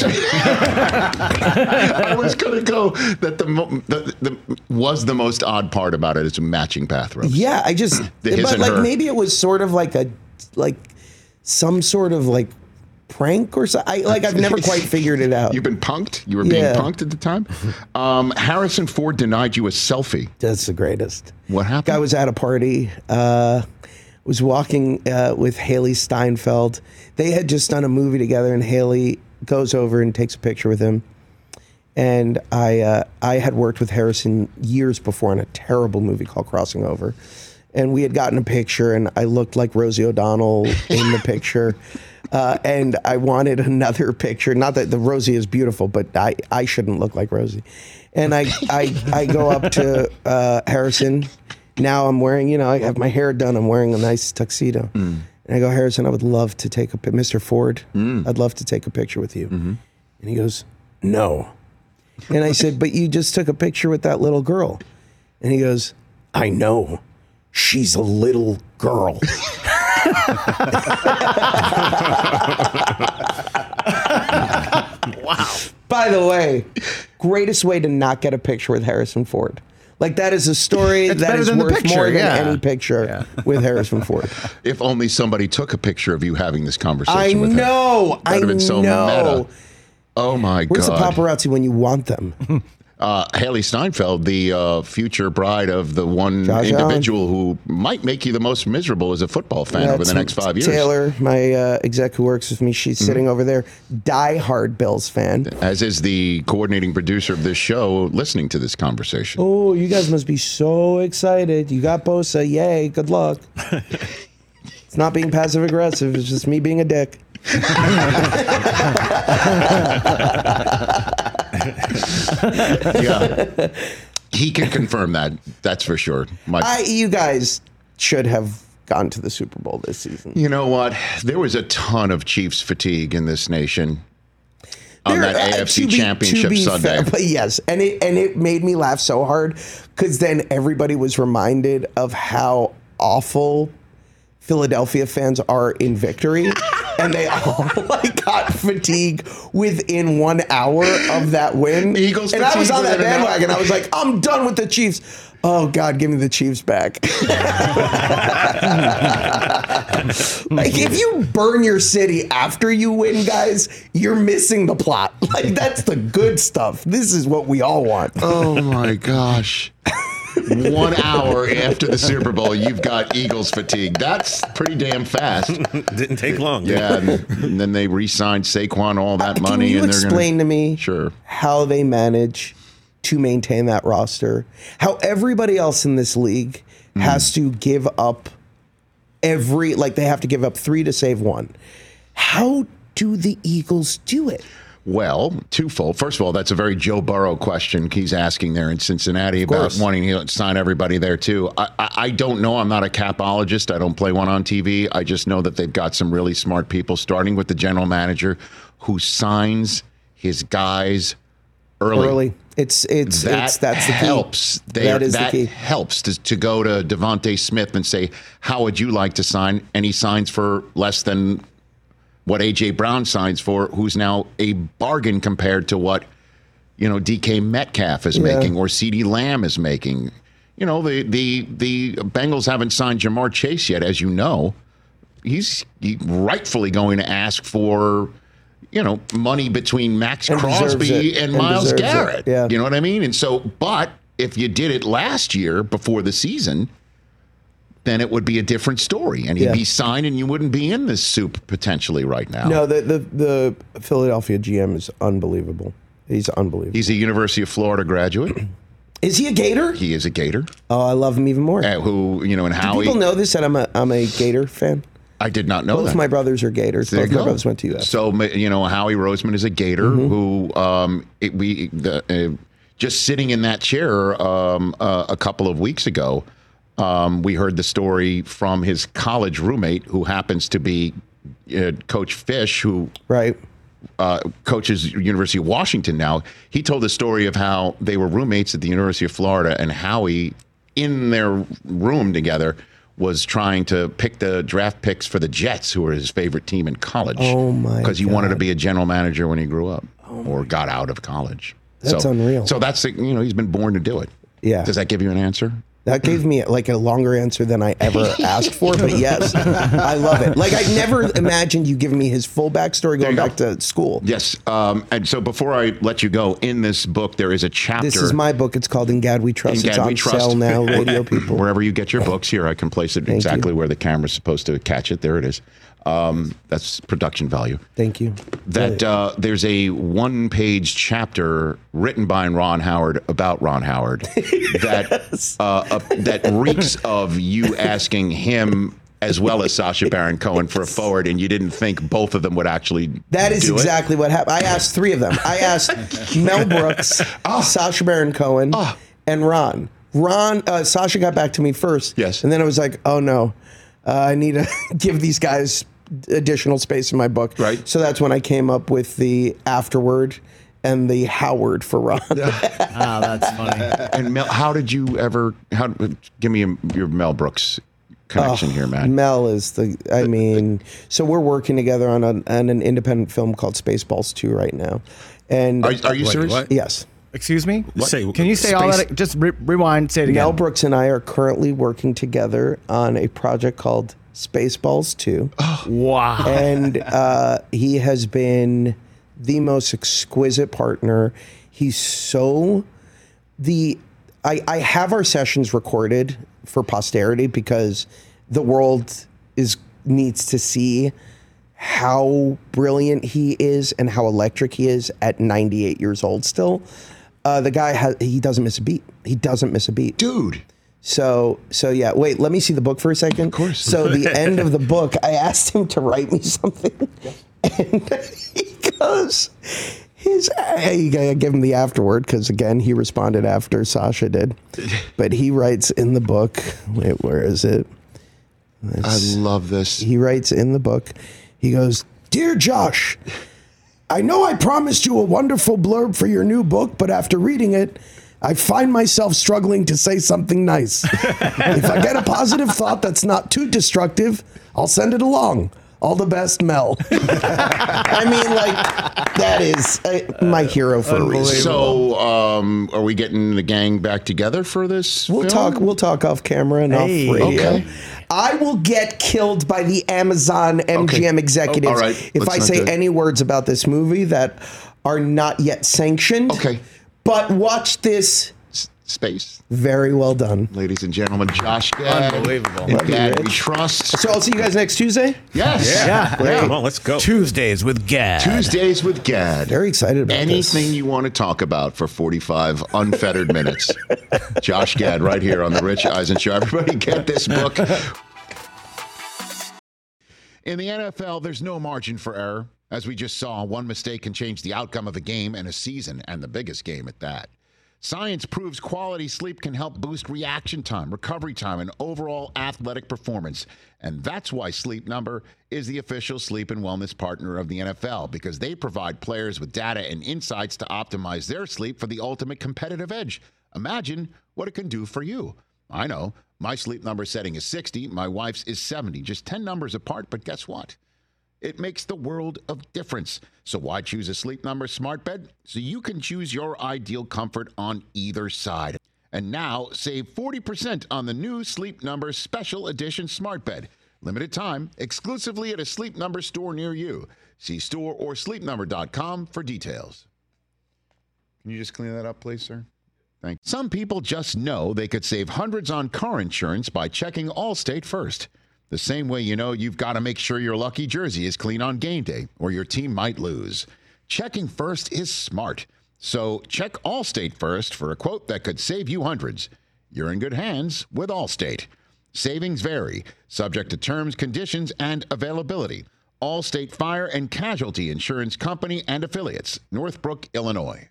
I was going to go that the, mo- the, the was the most odd part about it is matching bathrobes. Yeah, I just, The his but and like her. maybe it was sort of like a, like some sort of like prank or something. I, like I've never quite figured it out. You've been punked? You were being Yeah. punked at the time? Um, Harrison Ford denied you a selfie. That's the greatest. What happened? Guy was at a party, uh, was walking uh, with Haley Steinfeld. They had just done a movie together, and Haley goes over and takes a picture with him. And I, uh, I had worked with Harrison years before in a terrible movie called Crossing Over. And we had gotten a picture, and I looked like Rosie O'Donnell in the picture. Uh, and I wanted another picture. Not that the Rosie is beautiful, but I, I shouldn't look like Rosie. And I, I, I go up to uh, Harrison. Now I'm wearing, you know, I have my hair done. I'm wearing a nice tuxedo. Mm. And I go, "Harrison, I would love to take a pi- Mister Ford, Mm. I'd love to take a picture with you." Mm-hmm. And he goes, "No." And I said, "But you just took a picture with that little girl." And he goes, "I know. She's a little girl." Wow. By the way, greatest way to not get a picture with Harrison Ford. Like, that is a story It's that better is than the worth picture, more than yeah. any picture Yeah. with Harrison Ford. If only somebody took a picture of you having this conversation I with know. her. I That'd have been so know. meta. Oh my Where's God. the paparazzi when you want them? Uh, Haley Steinfeld, the uh, future bride of the one Josh individual who might make you the most miserable as a football fan Yeah, over the T- next five years. Taylor, my uh, exec who works with me, she's Mm-hmm. sitting over there. Die-hard Bills fan. As is the coordinating producer of this show, listening to this conversation. Oh, you guys must be so excited. You got Bosa. Yay. Good luck. It's not being passive aggressive. It's just me being a dick. Yeah, he can confirm that. That's for sure. My, I, you guys should have gone to the Super Bowl this season. you know what? There was a ton of Chiefs fatigue in this nation. on There- that uh, A F C to be- Championship to be Sunday. fair, but yes, and it and it made me laugh so hard because then everybody was reminded of how awful Philadelphia fans are in victory, and they all like got fatigue within one hour of that win. Eagles and I was fatigue on that within an hour. bandwagon. I was like, I'm done with the Chiefs. Oh God, give me the Chiefs back. Like if you burn your city after you win, guys, you're missing the plot. Like that's the good stuff. This is what we all want. Oh my gosh. One hour after the Super Bowl, you've got Eagles fatigue. That's pretty damn fast. Didn't take long. Yeah, and, and then they re-signed Saquon all that money. Can you and they're explain gonna, to me Sure. how they manage to maintain that roster? How everybody else in this league Mm. has to give up every, like they have to give up three to save one. How do the Eagles do it? Well, twofold. First of all, that's a very Joe Burrow question he's asking there in Cincinnati about course. wanting to sign everybody there too. I, I, I don't know. I'm not a capologist. I don't play one on T V. I just know that they've got some really smart people, starting with the general manager who signs his guys early. Early. It's it's That it's that's the key. helps. They, that is that the key. helps to, to go to Devontae Smith and say, how would you like to sign? And he signs for less than what A J Brown signs for, who's now a bargain compared to what, you know, D K Metcalf is Yeah. making or CeeDee Lamb is making. You know, the the the Bengals haven't signed Jamar Chase yet, as you know. He's he rightfully going to ask for, you know, money between Max And deserves Crosby it. and And Myles deserves it. Garrett. Yeah. You know what I mean? And so, but if you did it last year before the season, then it would be a different story. And he'd Yeah. be signed and you wouldn't be in this soup potentially right now. No, the, the the Philadelphia G M is unbelievable. He's unbelievable. He's a University of Florida graduate. Is he a Gator? He is a Gator. Oh, I love him even more. Uh, who, you know, and Do Howie. people know this that I'm a I'm a Gator fan? I did not know Both that. my brothers are Gators. There Both you my go. brothers went to U S. So, you know, Howie Roseman is a Gator Mm-hmm. who um, it, we the, uh, just sitting in that chair um, uh, a couple of weeks ago, um, we heard the story from his college roommate who happens to be uh, Coach Fish, who right. uh, coaches University of Washington now. He told the story of how they were roommates at the University of Florida, and Howie, in their room together, was trying to pick the draft picks for the Jets, who were his favorite team in college. Oh, my Because he wanted to God. be a general manager when he grew up or got out of college. That's so, unreal. So that's, the- you know, he's been born to do it. Yeah. Does that give you an answer? That gave me like a longer answer than I ever asked for, but yes, I love it. Like I never imagined you giving me his full backstory going you go. back to school. Yes. Um, and so before I let you go, in this book, there is a chapter. This is my book. It's called In God We Trust. In It's God on We Trust. sale now, radio people. Wherever you get your books, here I can place it Thank exactly you. where the camera's supposed to catch it. There it is. Um, that's production value. Thank you. That uh, there's a one-page chapter written by Ron Howard about Ron Howard that uh, uh, that reeks of you asking him as well as Sacha Baron Cohen for a forward, and you didn't think both of them would actually. That is do it? exactly what happened. I asked three of them. I asked Mel Brooks, Sacha Baron Cohen, Oh. and Ron. Ron, uh, Sasha got back to me first. Yes. And then I was like, oh no, uh, I need to give these guys additional space in my book. Right. So that's when I came up with the afterword and the Howard for Ron. Oh, that's funny. And Mel, how did you ever? How give me a, your Mel Brooks connection here, man? Mel is the, I mean, so we're working together on, a, on an independent film called Spaceballs two right now. And Are, are you Wait, serious? what? yes. Excuse me? Say- Can you say all space- that? Just re- rewind. Say it again. Mel Brooks and I are currently working together on a project called Spaceballs two. Wow. And uh, he has been the most exquisite partner. He's so the I, I have our sessions recorded for posterity because the world is needs to see how brilliant he is and how electric he is at ninety-eight years old still. Uh, the guy has he doesn't miss a beat. He doesn't miss a beat. Dude. So, so yeah, wait, let me see the book for a second. Of course. So the end of the book, I asked him to write me something. And he goes, his, I I gave him the afterword because again, he responded after Sasha did. But he writes in the book, wait, where is it? I love this. He writes in the book, he goes, Dear Josh, I know I promised you a wonderful blurb for your new book, but after reading it, I find myself struggling to say something nice. If I get a positive thought that's not too destructive, I'll send it along. All the best, Mel. I mean, like, that is uh, my hero for a reason. So, um, are we getting the gang back together for this? We'll film? talk. We'll talk off camera and Hey. off radio. Okay. I will get killed by the Amazon M G M Okay. executives Oh, all right. if Let's I not say do it. any words about this movie that are not yet sanctioned. Okay. But watch this. S- Space. Very well done. Ladies and gentlemen, Josh Gad. Unbelievable. And Love you, Gad we Rich. trust. So I'll see you guys next Tuesday. Yes. Yeah. Great. Come on, let's go. Tuesdays with Gad. Tuesdays with Gad. Very excited about Anything this. you want to talk about for forty-five unfettered minutes. Josh Gad right here on The Rich Eisen Show. Everybody get this book. In the N F L, there's no margin for error. As we just saw, one mistake can change the outcome of a game and a season, and the biggest game at that. Science proves quality sleep can help boost reaction time, recovery time, and overall athletic performance. And that's why Sleep Number is the official sleep and wellness partner of the N F L, because they provide players with data and insights to optimize their sleep for the ultimate competitive edge. Imagine what it can do for you. I know. My Sleep Number setting is sixty. My wife's is seventy. Just ten numbers apart, but guess what? It makes the world of difference. So why choose a Sleep Number smart bed? So you can choose your ideal comfort on either side. And now save forty percent on the new Sleep Number Special Edition smart bed. Limited time, exclusively at a Sleep Number store near you. See store or sleep number dot com for details. Can you just clean that up, please, sir? Thank you. Some people just know they could save hundreds on car insurance by checking Allstate first. The same way you know you've got to make sure your lucky jersey is clean on game day or your team might lose. Checking first is smart. So check Allstate first for a quote that could save you hundreds. You're in good hands with Allstate. Savings vary, subject to terms, conditions, and availability. Allstate Fire and Casualty Insurance Company and Affiliates, Northbrook, Illinois.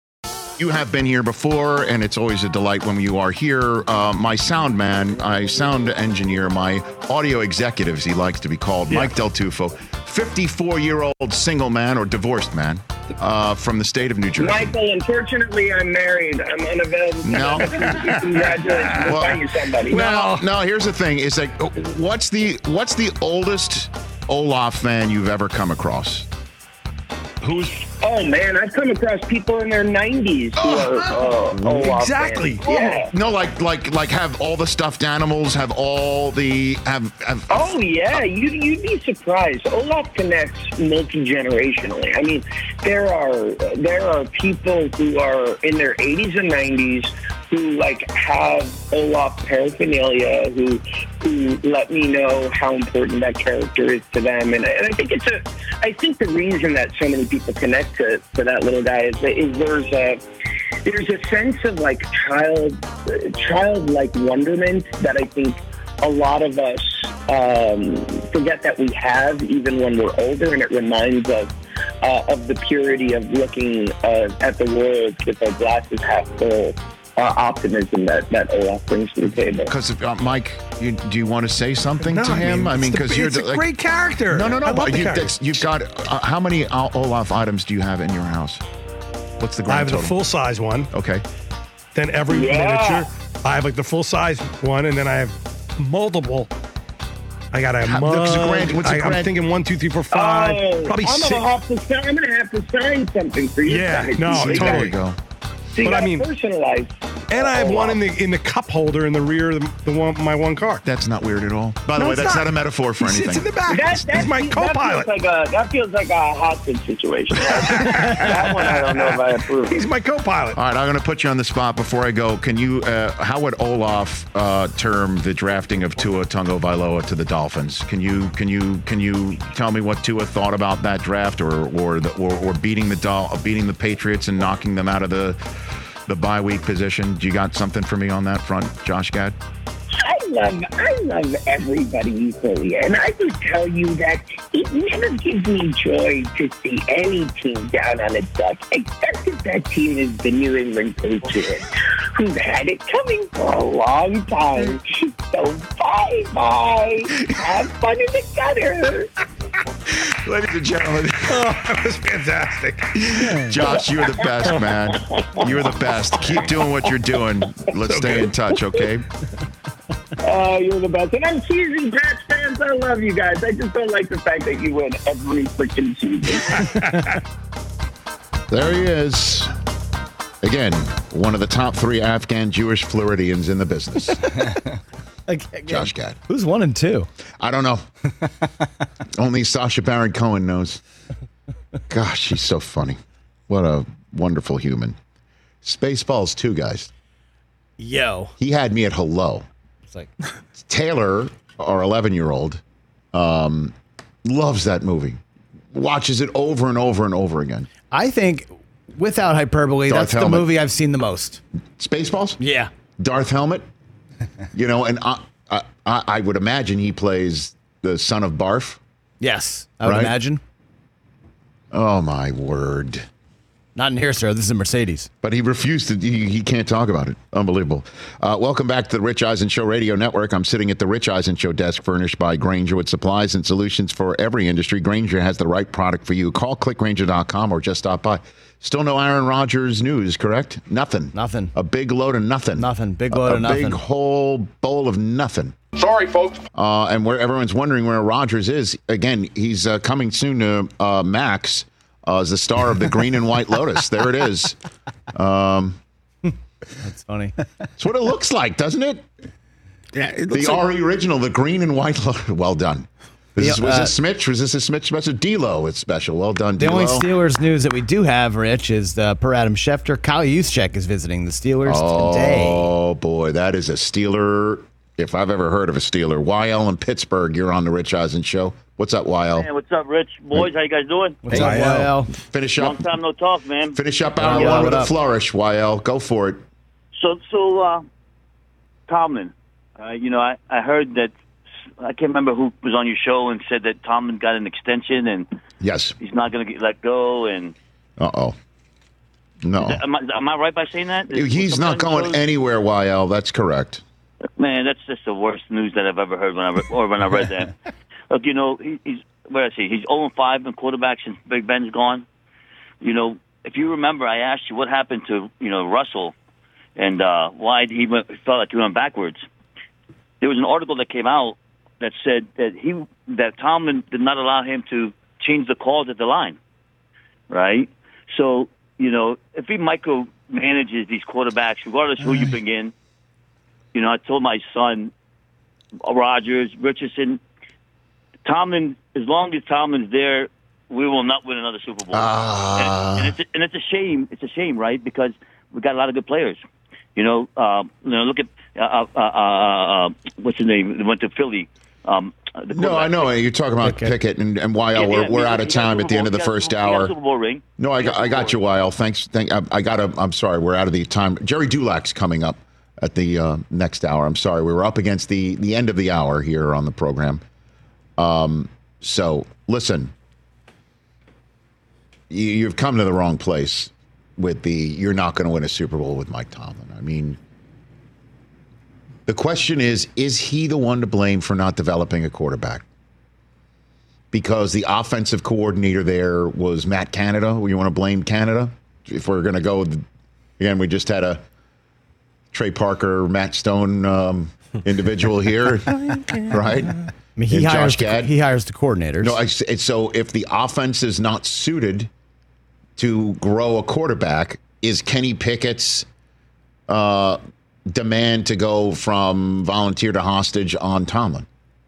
You have been here before, and it's always a delight when you are here. Uh, my sound man, my sound engineer, my audio executive, as he likes to be called, yeah. Mike Del Tufo, fifty-four-year-old single man or divorced man uh, from the state of New Jersey. Michael, unfortunately, I'm married. I'm unavailable. No. Congratulations. We'll, well, find you somebody. Well, no, here's the thing. It's like, what's the what's the oldest Olaf fan you've ever come across? Who's... Oh, man, I've come across people in their nineties who are uh, Olaf exactly. fans. Yeah. No, like like like have all the stuffed animals, have all the have. have oh yeah, you you'd be surprised. Olaf connects multi-generationally. I mean, there are there are people who are in their eighties and nineties who like have Olaf paraphernalia, who who let me know how important that character is to them, and, and I think it's a. I think the reason that so many people connect to, to that little guy is, is there's a there's a sense of like child childlike wonderment that I think a lot of us um, forget that we have even when we're older, and it reminds us uh, of the purity of looking uh, at the world with our glasses half full. Uh, optimism that, that Olaf brings to the table. Because uh, Mike, you, do you want to say something no, to him? I mean, because it's you're a like, great character. No, no, no. I love the you, character. You've got uh, how many Olaf items do you have in your house? What's the grand I have total? the full size one. Okay. Then every yeah. miniature, I have like the full size one, and then I have multiple. I got a How, mug. what's a grand, what's a I, grand? I'm thinking one, two, three, four, five. Oh, probably I'm six. Gonna have to sign, I'm gonna have to sign something for you. Yeah, guys. no, so totally. There you go. So you But I gotta mean- personalize. And I have Olaf. one in the in the cup holder in the rear of the, the one my one car. That's not weird at all. By the No, way, it's that's not. not a metaphor for He anything. sits in the back. That, He's that, my that co-pilot. Feels like a, that feels like a hostage situation. That one I don't know if I approve. He's my co-pilot. All right, I'm going to put you on the spot before I go. Can you, uh, how would Olaf uh, term the drafting of Tua Tagovailoa to the Dolphins? Can you, can you, can you tell me what Tua thought about that draft, or or the, or, or beating the Dol- beating the Patriots and knocking them out of the the bye week position? Do you got something for me on that front, Josh Gad? I love, I love everybody equally, and I would tell you that it never gives me joy to see any team down on its luck, except if that team is the New England Patriots, who've had it coming for a long time. So bye bye, have fun in the gutter. Ladies and gentlemen. Oh, that was fantastic. Josh, you're the best, man. You're the best. Keep doing what you're doing. Let's stay in touch, okay? Oh, you're the best. And I'm cheesy Pats fans. I love you guys. I just don't like the fact that you win every freaking season. There he is. Again, one of the top three Afghan Jewish Floridians in the business. Again, Josh Gad. Who's one and two? I don't know. Only Sacha Baron Cohen knows. Gosh, she's so funny. What a wonderful human. Spaceballs two, guys. Yo. He had me at hello. It's like Taylor, our eleven-year-old, um, loves that movie. Watches it over and over and over again. I think, without hyperbole, Darth that's Helmet. the movie I've seen the most. Spaceballs? Yeah. Darth Helmet? You know, and I, I, I would imagine he plays the son of Barf. Yes, I would Right? imagine. Oh, my word. Not in here, sir. This is a Mercedes. But he refused to, he, he can't talk about it. Unbelievable. Uh, welcome back to the Rich Eisen Show Radio Network. I'm sitting at the Rich Eisen Show desk furnished by Granger with supplies and solutions for every industry. Granger has the right product for you. Call click granger dot com or just stop by. Still no Aaron Rodgers news, correct? Nothing. Nothing. A big load of nothing. Nothing. Big load a, of nothing. A big whole bowl of nothing. Sorry, folks. Uh, and where everyone's wondering where Rodgers is, again, he's uh, coming soon to uh, Max uh, as the star of the Green and White Lotus. There it is. Um, That's funny. That's what it looks like, doesn't it? Yeah, it The looks like- R E original, the Green and White Lotus. Well done. This The, is, was uh, this Smitch? Was this a Smitch special? D-Lo, it's special. Well done, The D-Lo. only Steelers news that we do have, Rich, is uh, per Adam Schefter, Kyle Juszczyk is visiting the Steelers today. Oh, boy, that is a Steeler. If I've ever heard of a Steeler. Y L in Pittsburgh, you're on the Rich Eisen Show. What's up, Y L? Man, what's up, Rich? Boys, how you guys doing? What's up, Y L? Finish Long up. time no talk, man. Finish up hour Yeah, one what with a up? flourish, Y L. Go for it. So, so uh, Tomlin, uh, you know, I, I heard that, I can't remember who was on your show and said that Tomlin got an extension and Yes. he's not going to get let go. And Uh-oh. No. am I, am I right by saying that? He's not Sometimes going shows- anywhere, Y L. That's correct. Man, that's just the worst news that I've ever heard when I re- or when I read that. Look, you know, he, he's where I see he's zero and five in quarterback since Big Ben's gone. You know, if you remember, I asked you what happened to you know Russell and uh, why he went, felt like he went backwards. There was an article that came out that said that he that Tomlin did not allow him to change the calls at the line, right? So you know, if he micromanages these quarterbacks, regardless who you bring in. You know, I told my son, Rodgers, Richardson, Tomlin, as long as Tomlin's there, we will not win another Super Bowl. Ah. And, and, it's, and it's a shame. It's a shame, right? Because we got a lot of good players. You know, uh, you know look at, uh, uh, uh, uh, what's his name? They went to Philly. Um, the No, I know. You're talking about Pickett and, and Y L. Yeah, we're yeah, we're he- out of he got time Super at the end of Bowl. the He got first Super- he got hour. Super Bowl ring. No, I got, I got you, Y L. Thanks. Thank, I, I got to, I'm sorry. We're out of the time. Jerry Dulac's coming up at the uh, next hour. I'm sorry. We were up against the, the end of the hour here on the program. Um, so, listen. You, you've come to the wrong place with the you're not going to win a Super Bowl with Mike Tomlin. I mean, the question is, is he the one to blame for not developing a quarterback? Because the offensive coordinator there was Matt Canada. You want to blame Canada? If we're going to go, with, again, we just had a Trey Parker, Matt Stone um, individual here, right? I mean, he And hires, Josh Gad. the, he hires the coordinators. No, I, it's so if the offense is not suited to grow a quarterback, is Kenny Pickett's uh, demand to go from volunteer to hostage on Tomlin?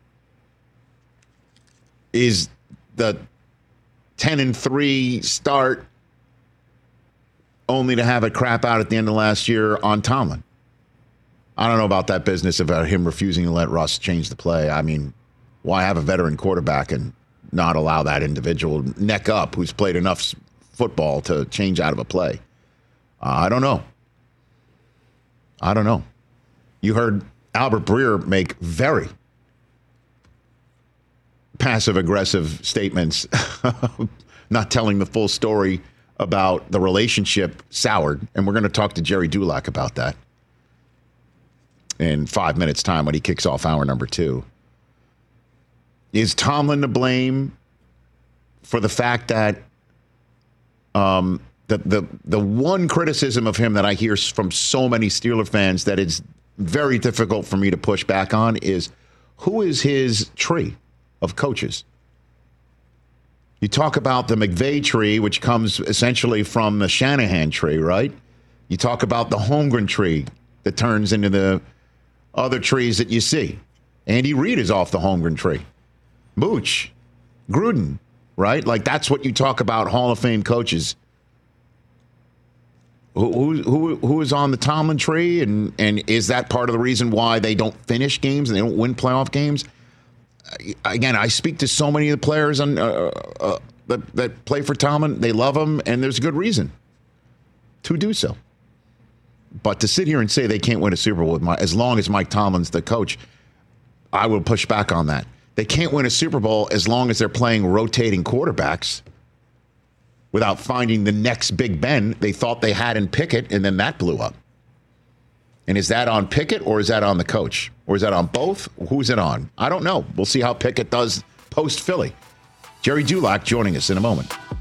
Is the ten and three start only to have it crap out at the end of last year on Tomlin? I don't know about that business about him refusing to let Russ change the play. I mean, why have a veteran quarterback and not allow that individual neck up who's played enough s- football to change out of a play? Uh, I don't know. I don't know. You heard Albert Breer make very passive-aggressive statements, not telling the full story about the relationship soured. And we're going to talk to Jerry Dulac about that in five minutes' time when he kicks off hour number two. Is Tomlin to blame for the fact that um, the, the, the one criticism of him that I hear from so many Steeler fans that it's very difficult for me to push back on is, who is his tree of coaches? You talk about the McVay tree, which comes essentially from the Shanahan tree, right? You talk about the Holmgren tree that turns into the other trees that you see. Andy Reid is off the Holmgren tree. Mooch, Gruden, right? Like, that's what you talk about Hall of Fame coaches. Who, who, who, who is on the Tomlin tree, and, and is that part of the reason why they don't finish games and they don't win playoff games? Again, I speak to so many of the players on, uh, uh, that, that play for Tomlin. They love him, and there's a good reason to do so. But to sit here and say they can't win a Super Bowl with my, as long as Mike Tomlin's the coach, I will push back on that. They can't win a Super Bowl as long as they're playing rotating quarterbacks without finding the next Big Ben they thought they had in Pickett, and then that blew up. And is that on Pickett, or is that on the coach? Or is that on both? Who's it on? I don't know. We'll see how Pickett does post-Philly. Jerry Dulac joining us in a moment.